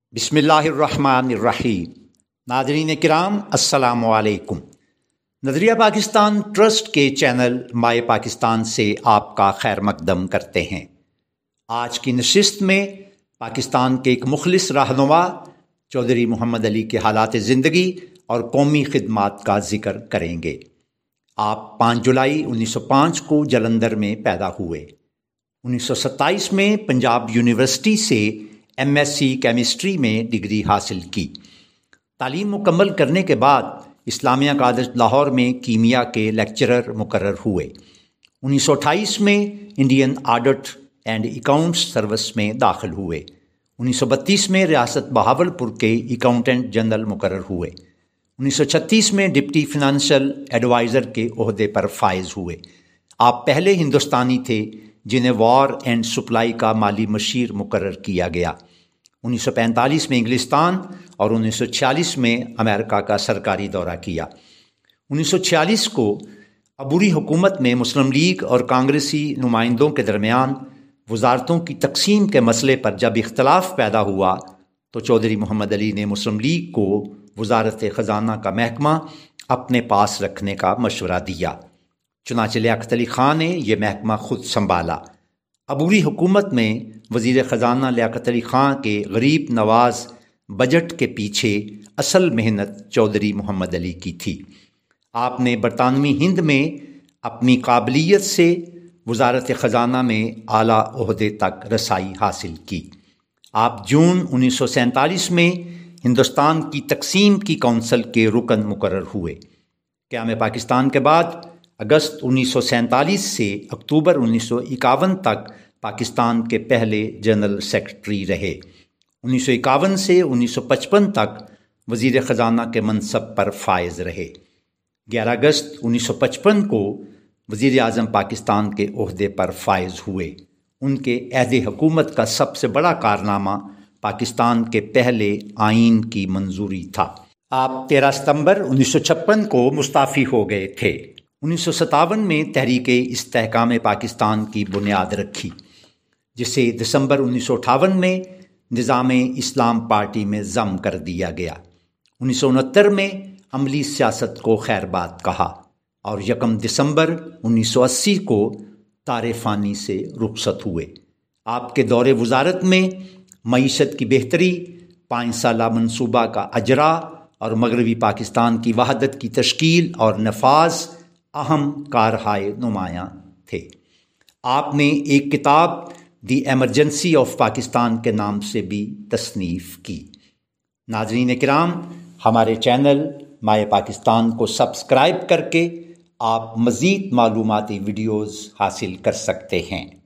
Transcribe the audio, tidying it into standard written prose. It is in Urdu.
بسم اللہ الرحمن الرحیم۔ ناظرین کرام السلام علیکم۔ نظریہ پاکستان ٹرسٹ کے چینل مائے پاکستان سے آپ کا خیر مقدم کرتے ہیں۔ آج کی نشست میں پاکستان کے ایک مخلص رہنما چودھری محمد علی کے حالات زندگی اور قومی خدمات کا ذکر کریں گے۔ آپ 5 جولائی 1905 کو جلندھر میں پیدا ہوئے۔ 1927 میں پنجاب یونیورسٹی سے MSc کیمسٹری میں ڈگری حاصل کی۔ تعلیم مکمل کرنے کے بعد اسلامیہ کالج لاہور میں کیمیا کے لیکچرر مقرر ہوئے۔ 1928 میں Indian audit and accounts service میں داخل ہوئے۔ 1932 میں ریاست بہاولپور کے اکاؤنٹنٹ جنرل مقرر ہوئے۔ 1936 میں ڈپٹی فنانشل ایڈوائزر کے عہدے پر فائز ہوئے۔ آپ پہلے ہندوستانی تھے جنہیں وار اینڈ سپلائی کا مالی مشیر مقرر کیا گیا۔ 1945 میں انگلستان اور 1946 میں امریکہ کا سرکاری دورہ کیا۔ 1946 کو عبوری حکومت میں مسلم لیگ اور کانگریسی نمائندوں کے درمیان وزارتوں کی تقسیم کے مسئلے پر جب اختلاف پیدا ہوا تو چودھری محمد علی نے مسلم لیگ کو وزارت خزانہ کا محکمہ اپنے پاس رکھنے کا مشورہ دیا۔ چنانچہ لیاقت علی خان نے یہ محکمہ خود سنبھالا۔ عبوری حکومت میں وزیر خزانہ لیاقت علی خان کے غریب نواز بجٹ کے پیچھے اصل محنت چودھری محمد علی کی تھی۔ آپ نے برطانوی ہند میں اپنی قابلیت سے وزارت خزانہ میں اعلیٰ عہدے تک رسائی حاصل کی۔ آپ جون 1947 میں ہندوستان کی تقسیم کی کونسل کے رکن مقرر ہوئے۔ قیام پاکستان کے بعد اگست 1947 سے اکتوبر 1951 تک پاکستان کے پہلے جنرل سیکرٹری رہے۔ 1951 سے 1955 تک وزیر خزانہ کے منصب پر فائز رہے۔ 11 اگست 1955 کو وزیر اعظم پاکستان کے عہدے پر فائز ہوئے۔ ان کے عہد حکومت کا سب سے بڑا کارنامہ پاکستان کے پہلے آئین کی منظوری تھا۔ آپ 13 ستمبر 1956 کو مستعفی ہو گئے تھے۔ 1957 میں تحریک استحکام پاکستان کی بنیاد رکھی، جسے دسمبر 1958 میں نظام اسلام پارٹی میں ضم کر دیا گیا۔ 1969 میں عملی سیاست کو خیر بات کہا اور 1 دسمبر 1980 کو تار فانی سے رخصت ہوئے۔ آپ کے دور وزارت میں معیشت کی بہتری، 5 سالہ منصوبہ کا اجرا اور مغربی پاکستان کی وحدت کی تشکیل اور نفاذ اہم کارہائے نمایاں تھے۔ آپ نے ایک کتاب دی ایمرجنسی آف پاکستان کے نام سے بھی تصنیف کی۔ ناظرین کرام، ہمارے چینل مائے پاکستان کو سبسکرائب کر کے آپ مزید معلوماتی ویڈیوز حاصل کر سکتے ہیں۔